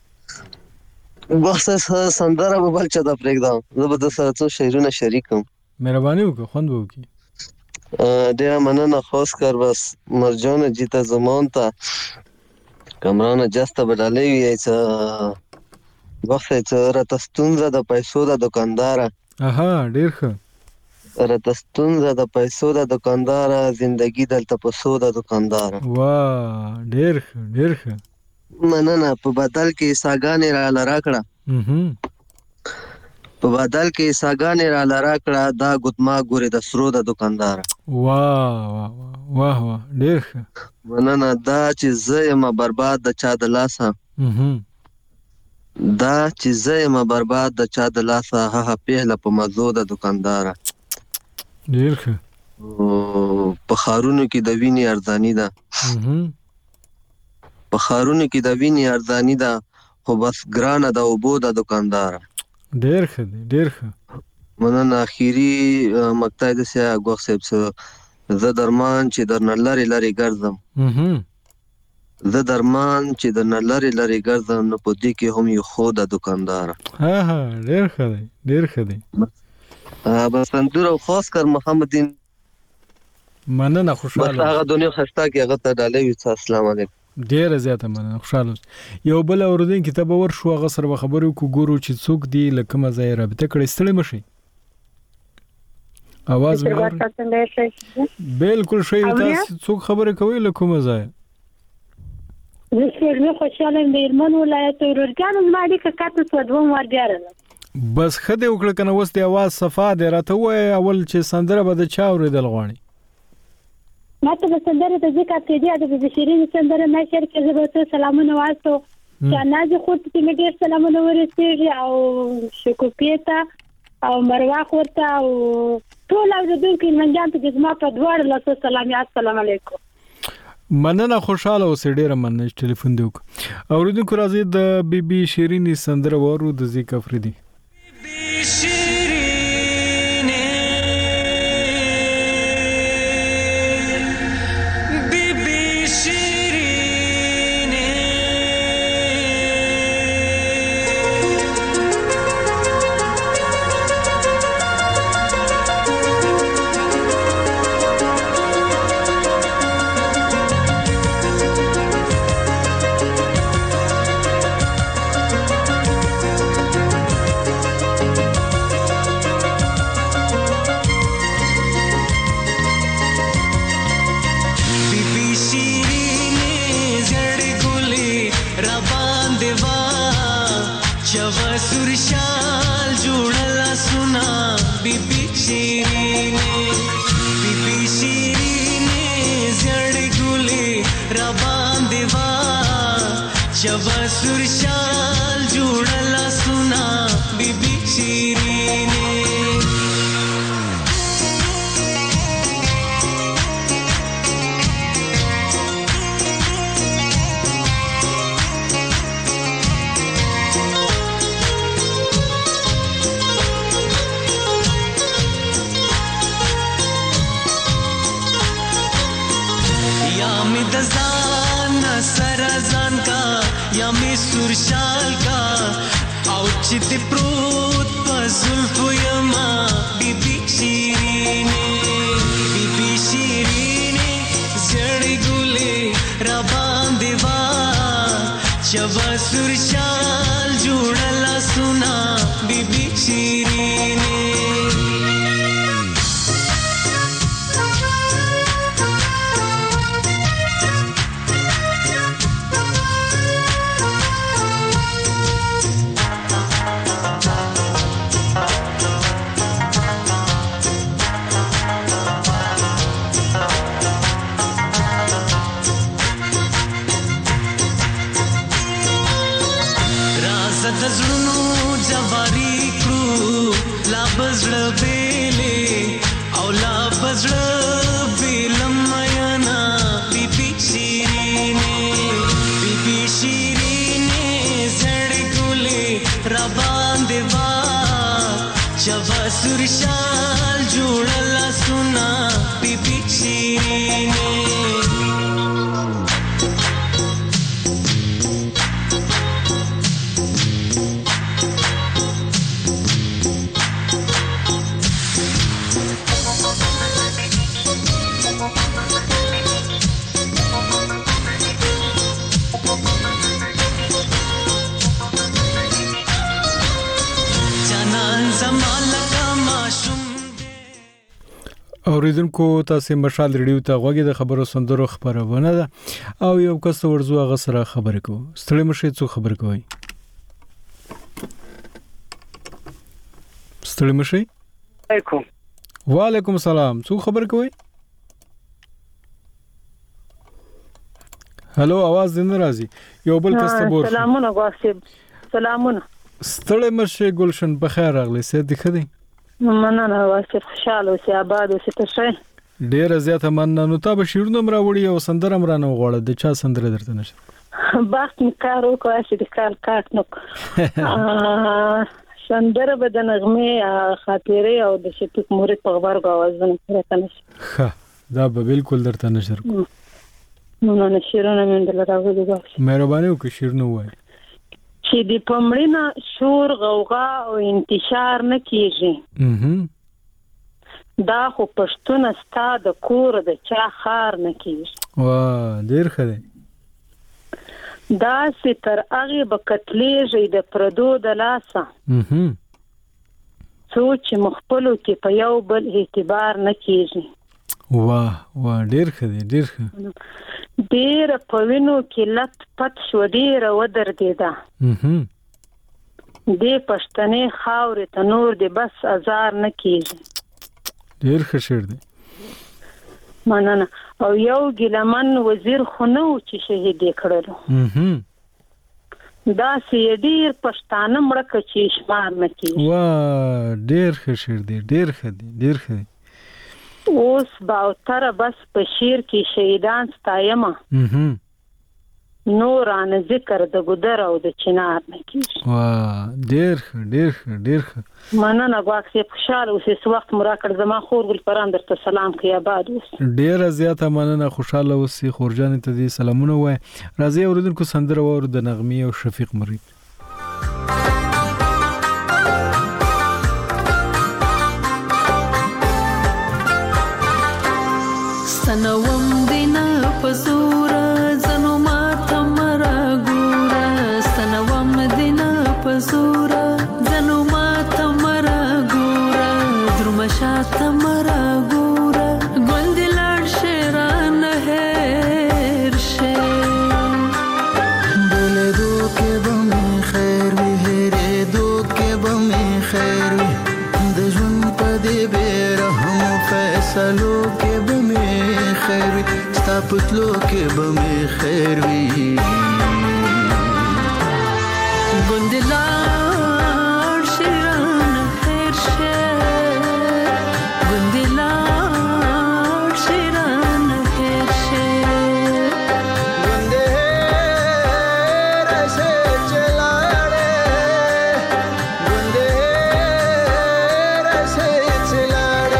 بس سندره په بل چا د پرېږدم زه به د سره څو شعرونه شریکم. مهرباني وکړه خوند وکړي. ډیره مننه. خاص کر بس مرجان جیتا زمان ته کمران جسته بدلې وي چې وخت چې راته ستونزه د پیسو د دکاندار. اها ډیر ښه. راته ستونزه د پیسو د دکاندار زندگی دلته پسو د دکاندار. واه ډیر ښه ډیر ښه. مننه. په بدل کې ساګانې را لرا کړه په بدل کې ساګانې را لرا کړه دا ګوتما ګوري د سرو د دکاندار. واه واه واه واه ډېر ښه. مننه. دا چې زه یم برباد د چا د لاسه، دا چې زه یم برباد د چا د لاسه، هغه پیهله په مزو د دکانداره. ډېر ښه. په ښارونو کې د وینې ارزاني ده، په ښارونو کې د وینې ارزاني ده، خو بس ګرانه د اوبو د دکانداره. ډېر ښه دی، ډېر ښه. مننه. اخیری مقطع د سیا ګوښ صاحب څه زه درمان چې درنه لرې لرې ګرځم، زه درمان چې درنه لرې لرې ګرځم، نو په دې کې هم یو خو د دکانداره. ها ها ډېر ښه دی، ډېر ښه دی. بس انځور او خاص کر محمد دین مننه. خوشاله بس هغه دنیا خسته کې هغه ته ډالۍ وي. السلام علیکم. ډیره زیاته مننه. خوشاله یو بل اوردونکو ته به ورشو، هغه سره خبرو کو ګورو چې څوک دی لکه مزه رابطه کړي. ستړي مشي आवाज بالکل شي. تاسو څوک خبره کوي لکه مزه؟ زه څنګه خوشاله یم د هلمند ولایت ورورګانو زماړي که کاته سودوم ورګارنه. بس خدای وکړه کنه وس دی आवाज صفا دی راته وای اول چې سندره به د چا اوریدل غواړي. ماته به سندره د ذکر کې دی د بشیرین سندره نشر کې زه به سلامونه واسو چې نازي خو ته مې ډیر سلامونه ورسېږي او شکوپیتا او مروه خورته او ټول اوریدونکو منځان ته زما په دوړ لاسو سلام. السلام علیکم. مننه. خوشاله اوسې. ډیره مننه چې ټلیفون دی وک. اوریدونکو راځي د بي بي شیرین سندره ورو د ذکر افریدي. اوریدونکو تاسو مشال ریډیو ته غوږی د خبرو سندرو خبرونه ده او یو کس ورزو هغه سره خبرې کو. ستړي مشه څو خبر کوي؟ ستړي مشه. علیکم. وعلیکم السلام. څو خبر کوي؟ هلو आवाज دې نه راځي یو بل کس ته بور سلامونه غواصب سلامونه ستړی مشه ګلشن په خیر راغلی سې د خدي مننه غواصب خوشاله اوسې آباد اوسې ته ښه ډیر زیاته مننه نو تا به شیرونه مرا وړي او سندره مرا نه غواړه د چا سندره درته نشه باخت می کار وکړ چې د کار کاټ نو سندره به د نغمه خاطره او د شفیق مرید په غبرګ اوازونه پرته نشه ښه دا به بالکل درته نشر کو نو نه شیرونه مې دل راوړي غواړم مهرباني وکړئ شیرونه وای چې د پمړینا شور غوغا او انتشار نه کیږي دا خو پښتون ستا د کور د چا خار نه کیږي وا ډیر خدای دا ستر هغه بکتلېږي د پردو د لاسه اها سوچ مخپلو کې په یو بل اعتبار نه کیږي وا وا ډیر خدای ډیر خدای ډیر په وینو کې لټ پټ شو ډیر ودر دیدا اها دې پښتنې خاورې ته نور دې بس ازار نه کیږي ډیر خشر دی مننه او یو ګلمن وزیر خو نو چې شهید کړلو اها دا سي ډیر پښتانه مړه چې شمار نه کیږي وا ډیر خشر دی ډیر خدي ډیر خدي اوس باوتر بس په شیر کې شهیدان ستایما اها نوران ذکر د ګدر او د چنار نه کیږي وا ډیر ډیر ډیر مننه غواړم خوشاله اوسې وخت مراکړ زما خور ګل پران درته سلام کوي آباد اوسې ډیر زیاته مننه خوشاله اوسې خورجان ته دې سلامونه وای راځي اوریدونکو سندره ور د نغمه او شفیق مرید سنوم دینا پزورا زنو ماتا مرا گورا سنوم دینا پزورا زنو ماتا مرا گورا درمشاتا مرا گورا گندلار شیران هیر شیر بولے دو کے بمی خیر وی ہیرے دو کے بمی خیر وی دجون پدی بیرحم فیصلو کے خیر وی ستا پتلو کې به می خیر وی ګندلار شیران خیر شه ګندلار شیران خیر شه ګنده رسه چلاړې ګنده رسه چلاړې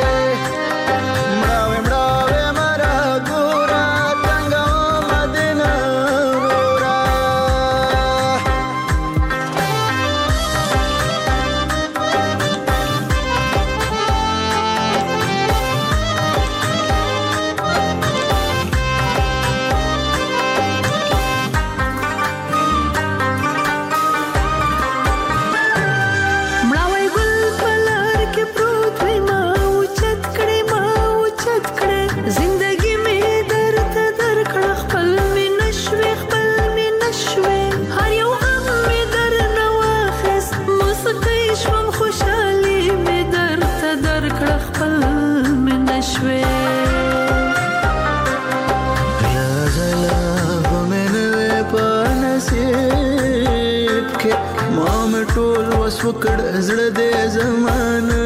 وکړ زړه دې زمانه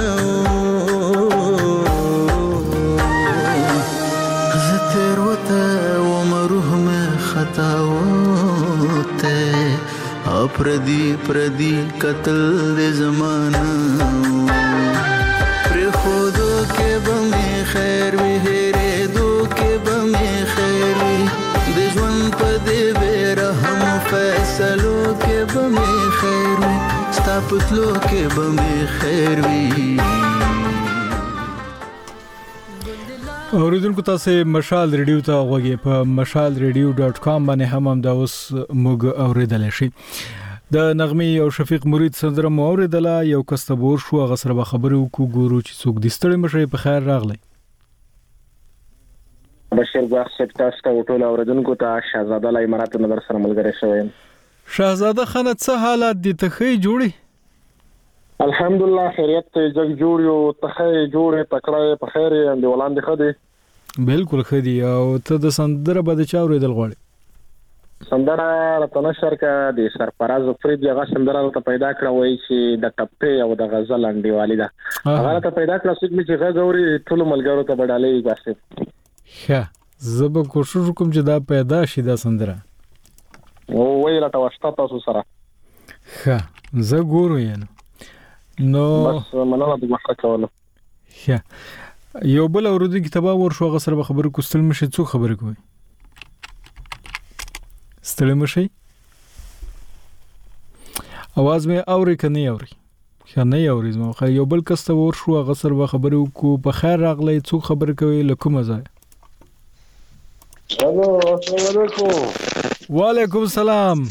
زتر وته ومروه مې خطا وته اپردي پردي قتل دې زمانه پر خودو کې بمې خیر وی هره دو کې بمې خیر وی د ژوند په دې بیرحم فیصلو کې بمې خیر وی پتلو کې به می خیر وي اوریدونکو تاسو مشال ریډیو ته غوږی په مشال ریډیو ډاټ کام باندې هم هم دا اوس موږ اوریدل شي د نغمه او شفیق مرید سندره مو اوریدله یو کستبور شو غسر به خبرو کو ګورو چې څوک د ستړي مشه په خیر راغلی بشیر باغ سپټاس ته ټول اوریدونکو ته شهزاده لای مرات نظر سره ملګری شوم شهزاده خان څه حالات دي ته خې جوړي الحمدلله خیریت ته جگ جوړ یو ته خې جوړه تکړه په خیر اند ولاندې خدي بالکل خدي او ته د سندره به د چا اوریدل غواړي؟ سندره راته نشر کا د سرفراز فرید هغه سندره ته پیدا کړه وای چې د ټپې او د غزل انډیوالي ده هغه ته پیدا کړه چې هغه غوري ټول ملګرو ته بدالې واسه. ښه زه به کوشش وکم چې دا پیدا شي دا سندره. او ویل تاسو تاسو سره. ښه زه ګورم یې نو بس مننه د مخه کولو. ښه یو بل اوریدونکو ته به ورشو هغه سره خبرې کوستل مشه څو خبرې کوي ستړي مشي اواز مې اوري کني اوري کنه اوري زما خو یو بل کس ته ورشو هغه سره خبرې وکړو په خیر راغلی څو خبرې کوي لکه مزه. الو السلام علیکم. وعلیکم السلام.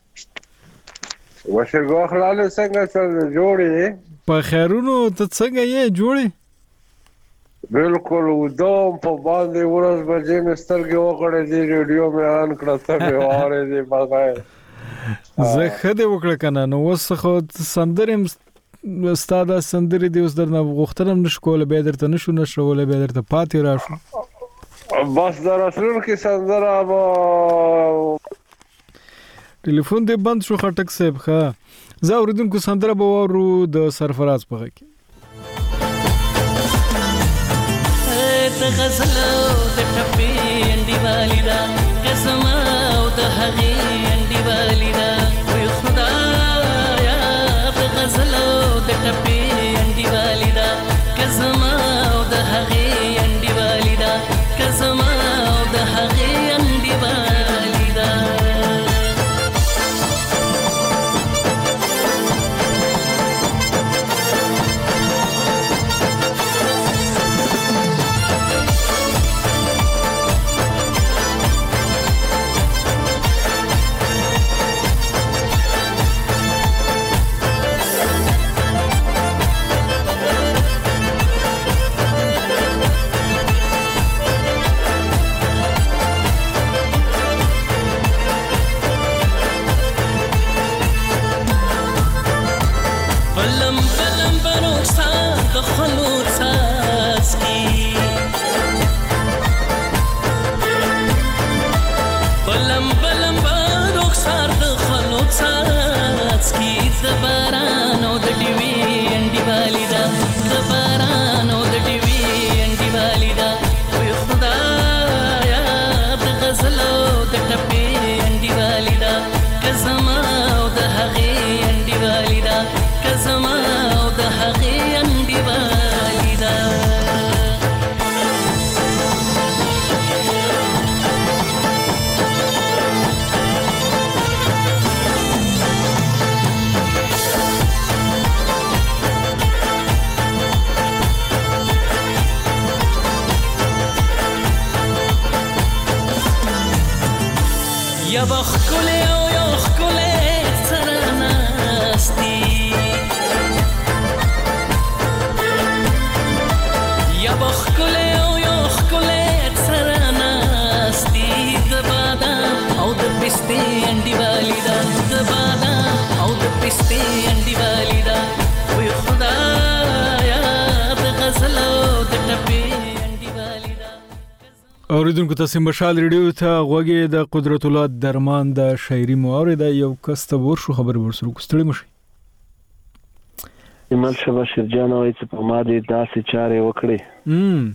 وشرګو خلاله څنګه څنګه جوړې؟ په خیرونو ته څنګه یې جوړې؟ بالکل ودوم په باندې ورځ بجې مې سترګې وکړې دي ریډیو مې آن کړه ته مې واره دي بغیر زه خدای وکړه کنه نو وس خو سندرم استاد سندري دی اوس درنه غوښتنم نشکول به درته نشو نشول به درته پاتې راشو بس در اصلون کې سندره با ټلیفون دې بند شو خټک صاحب ښه زه اوریدونکو سندره به ورو د سرفراز په غږ د غزل او د ټپې انډیوالي دا قسم او د هغې انډیوالي دا وي خدایا د غزل او د ټپې انډیوالي دا قسم او د هغې انډیوالي دا قسم او د هغې انډیوالي دا اوریدونکو تاسو مشال ریډیو ته غوږی د قدرت الله درمان د شاعري مورید یو کس ته ورشو خبر ورسره کوستړی مشي ایمل شبا شرجان وای چې په ما دې داسې چارې وکړي ام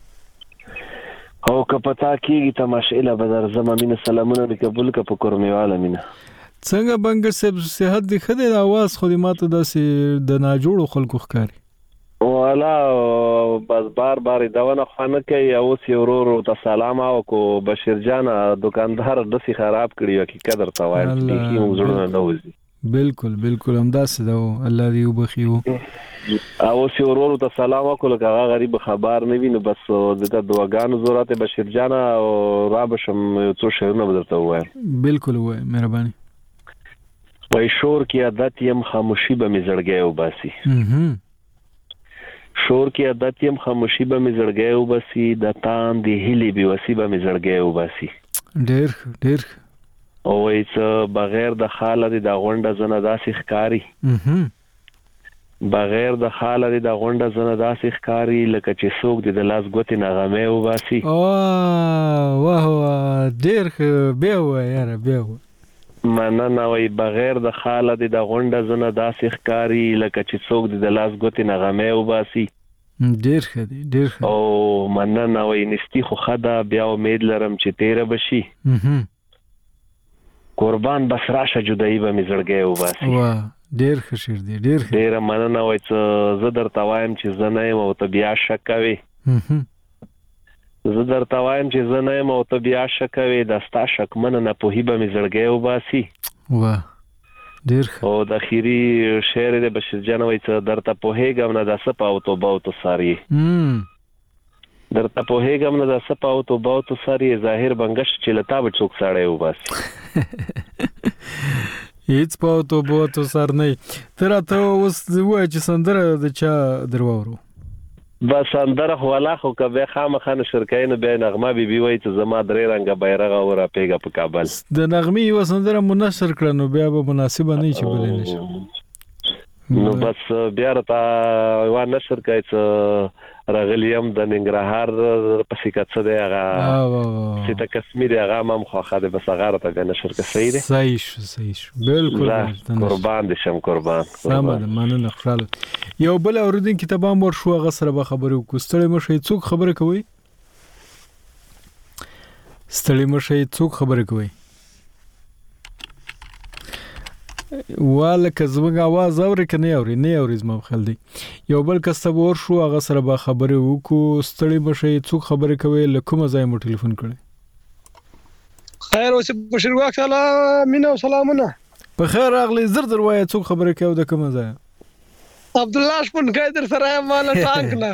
او کپتا کیږي تماشېله بدر زما مين سلامونه قبول ک په کورمیواله مینه څنګه بنګ سب صحت دی خدای د आवाज خو دې ماته داسې د ناجوړو خلکو ښکاری والا بس بار بار داونه خانه کوي او سی ورورو ته سلام او کو بشیر جان دکاندار دسی خراب کړی کی قدر توایل کی موږ نه وځي بالکل بالکل همداسې دا الله دې وبخیو او سی ورورو ته سلام وکړه هغه غریب خبر نه ویني بس د دواګانو ضرورت بشیر جان او رابشم څو شهرونه بدرته وای بالکل وای مهرباني وای شور کی عادت یم خاموشي به مزړګي او باسي شور کی عادت یم خاموشي به مزړګي او باسي د تان دی هلي به وسی به مزړګي او باسي ډېر ډېر او ایڅ بغیر د خاله د غونډه زنه داسې ښکاری بغیر د خاله د غونډه زنه داسې ښکاری لکه چې څوک د لاس ګوتې نغمه وباسي. او واه واه ډیر به و یار به و مننه وای بغیر د خاله د غونډه زنه داسې ښکاری لکه چې څوک د لاس ګوتې نغمه وباسي. ډیر ښه دی ډیر ښه. او مننه وای نستی خو خدا بیا امید لرم چې تیر بشي. قربان بس راشه جدایی به می زړګي وباسي. واه ډیر ښه شعر دی ډیر ښه. ډیر مننه وای چې زه درته وایم چې زه نه یم او ته بیا شک کوي. زه درته وایم چې زه نه یم او ته بیا شک کوي د ستا شک مننه په هیبه می زړګي وباسي. واه ډیر ښه. او د اخیری شعر د بشیر جان وای چې درته په هیګم نه د سپا او توبه او تو ساری. درته په هیګم نه د سپا او توبه او تو ساری ظاهر بنگش چې لتا به څوک ساړی وباسي. هیڅ پاو تو بو تو سر نه تر ته اوس وای چې سندره د چا دروورو بس سندره ولا خو کبه خامخانه شرکاین به نغمه بي بي وای چې زما درې رنګ بیرغ او را پیګه په کابل د نغمه یو سندره منشر کړنو بیا به مناسبه نه چې بلې نشي. نو بس بیا راته و نشر کوي چې راغلیم د ننګرهار په سیکات دی هغه سیته کشمیر هغه هم خو خاله بس هغه ته نشر کوي. صحیح دی صحیح شو صحیح شو بالکل قربان دي شم قربان سلام ده مننه خاله. یو بل اوردن کتابه مور شو هغه سره به خبرو کوستړې مشه څوک خبره کوي ستړي مشه څوک خبره کوي واله که زموږ आवाज اوري کنه اوري نه اوري زما خل دی. یو بل کس ته ور شو هغه سره به خبره وکړو ستړي مشه څوک خبره کوي لکه مزای مو ټلیفون کړي. خیر اوس بشیر واک سلام مینه او سلامونه په خیر راغلی زر در وای څوک خبره کوي د کوم ځای عبد الله شپون قادر سره مال ټانک نه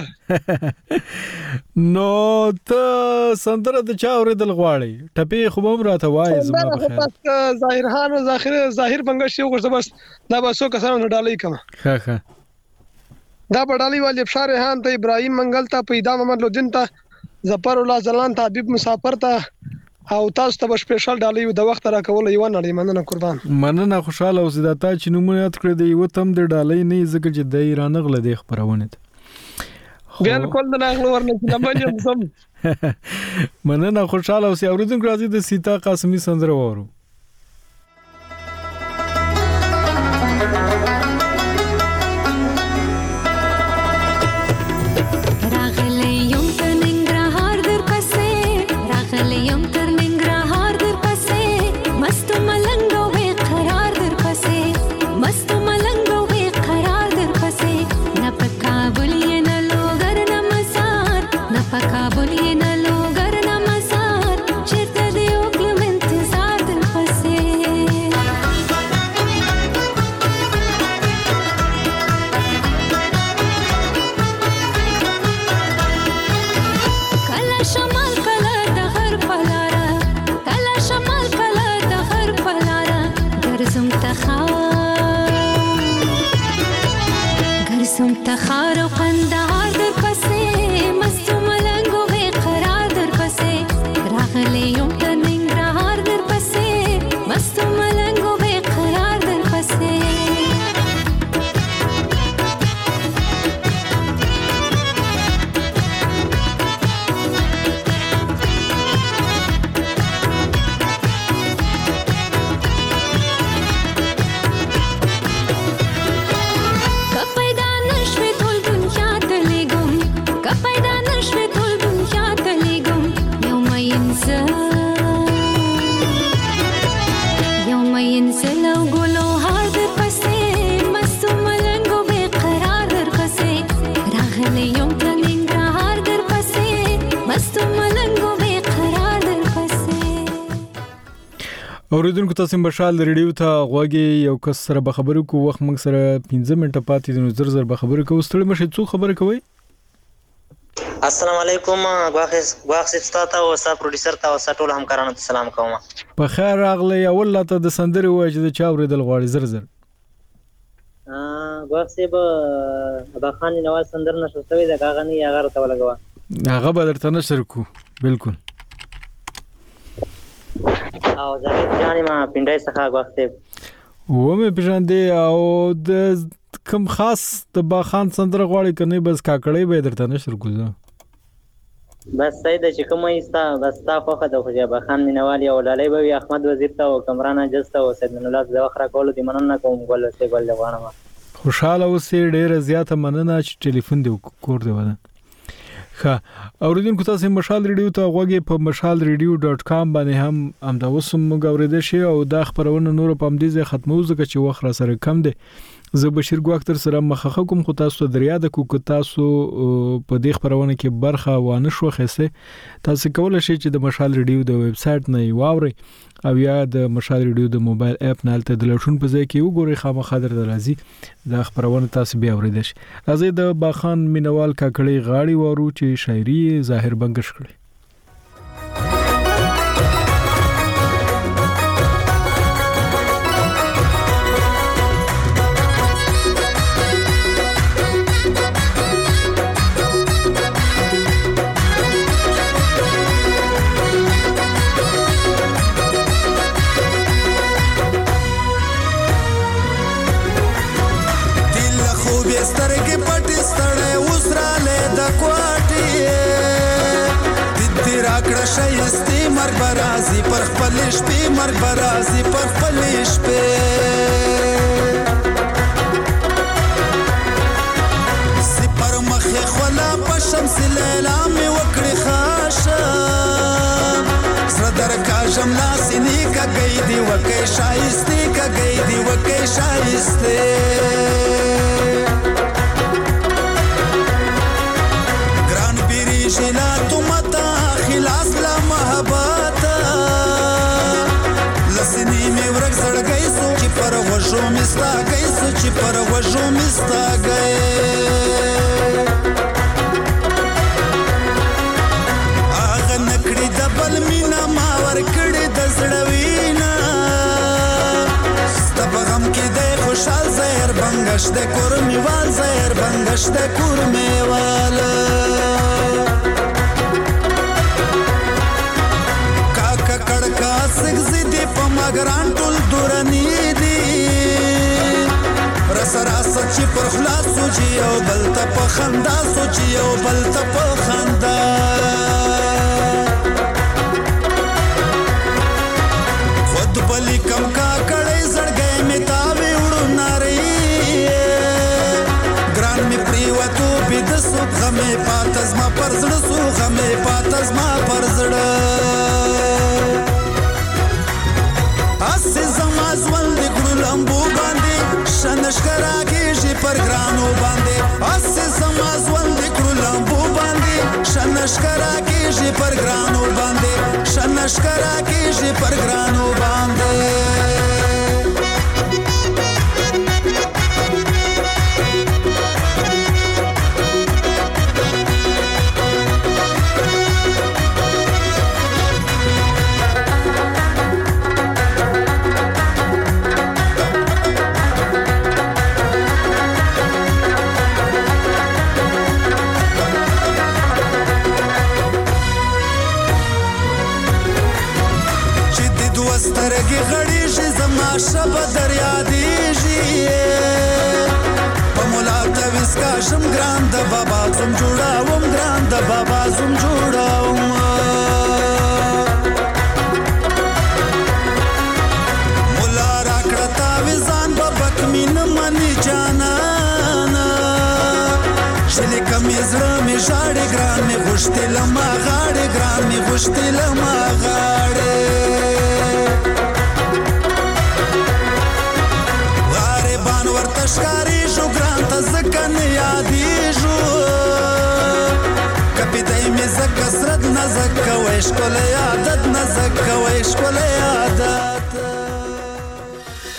نو ته سندره د چا اوریدل غواړي ټپي خو هم راته وای زما په خیر ظاهر خان او ظاهر ظاهر بنگش یو غوښته بس دا به څو کسانو ډالۍ کما ها ها دا بډالۍ والی ابشار خان ته ابراهيم منګل ته پیدا محمد لودین ته ظفر الله زلان ته حبیب مسافر ته او تاسو ته سپیشل ډالۍ د وخت را کول یو نړۍ مننه قربان. مننه خوشاله اوسې دا تا چې نومونه یاد کړی دی یو تم د ډالۍ نه ځکه چې د ایران غل دی خبرونه ته بالکل د نغلو ورنه چې لمنځم سم مننه خوشاله اوسې اوریدونکو راځي د سیتا قاسمی سندره وورو. اوریدونکو تاسو هم بشال ریډیو ته غوږی یو کس سره به خبرو کو وخت موږ سره پنځه منټه پاتې دي نو زر زر به خبرو کو ستړي مشه څو خبره کوي. السلام علیکم غواخ غواخ ستاسو او ستا پروډوسر ته او ټول همکارانو ته سلام کوم. په خیر راغلی اول ته د سندري وای چې د چا اوریدل غواړي زر زر. ا غواخ سیب ابا خان نواز سندر نشو شوی دا غاغنی هغه ته ولګوا هغه به درته نشر کو بالکل. او زه ځانې ما پینډای څخه غواخ سیب و مې پېژاندې او د کم خاص د باخان سندره غواړي کني بس کاکړی به درته نشر کوزه بس سید چې کوم ایستا بس تا خوخه د خو جبا خان مینوالي او لالی به احمد وزیر ته او کمران جسته او سید الله د وخره کول دي مننه کوم ګل سه ګل غواړم خوشاله اوسې ډیره زیاته مننه چې ټلیفون دی کور دی ودان ښه اوریدونکو تاسو مشال ریډیو ته غوږی په مشال ریډیو ډاٹ کام باندې هم امدا وسم غوړیدل شي او دا خبرونه نور په امدیزه ختمو ځکه چې وخت را سره کم دی زه بشیر ګواکتر سره مخه کوم خو تاسو ته دریا د کو تاسو په دې خبرونه کې برخه وانه شو خسته تاسو کولای شئ چې د مشال ریډیو د ویب سټ نه واورئ او یا د مشال ریډیو د موبایل اپ نه تل د لټون په ځای کې وګورئ خامخا در راځي د خبرونه تاسو بیا اوریدل شئ راځي د باخان مینوال کاکړی غاړي وورو چې شاعري ظاهر بنگش کړي شایستی مرگ برازی پر خپل شپې مرگ برازی پر خپل شپې سپر مخې خلا په شمس لیلا می وکړي خاشه زړه درکا جملا سینې کا گئی دی وکي شایستی کا گئی دی وکي شایسته ګران پیری شلا تمتا خلاص لا محبت لسنی می ورک زړګي سو چې پر وژو مستا گئی سو چې پر وژو مستا گئی اغه نکړي دبل مینا ما ور کړي د زړوینا ستبغم کې د خوشحال زهر بنگش د کور میوال زهر بنگش د کور میوال سگزی دی پا مگران ټول دورانی دی رس راس چی پر خلاص سوچی او بلتا پا خندا سوچی او بلتا پا خندا خود بلی کم کا کڑی زڑگئی می تاوی اڑو ناری گران می پریواتو بیدسو غمی پاتز ما پر زڑسو غمی پاتز ما پر زڑ اسه زما ځوان د ګړو لمبو باندې شنشکرا کېږي پر ګرانو باندې اسه زما ځوان د ګړو لمبو باندې شنشکرا کېږي پر ګرانو باندې شنشکرا کېږي پر ګرانو باندې سترګې غړېږي زما شبه دریا دیږي په مولا ته وسکا شم ګران د بابا زم جوړاوم ګران د بابا زم جوړاوم مولا راکړه تا وزان بابک مين منی جانانا شلې کمې زړه مې ژاړې ګران مې غوښتې لما غاړې ګران مې غوښتې لما غاړې ښکاری شو ګران ته ځکه نه یادېږو کپیدای مې زکه سرد نه زکه وای ښکلی عادت نه زکه وای ښکلی عادت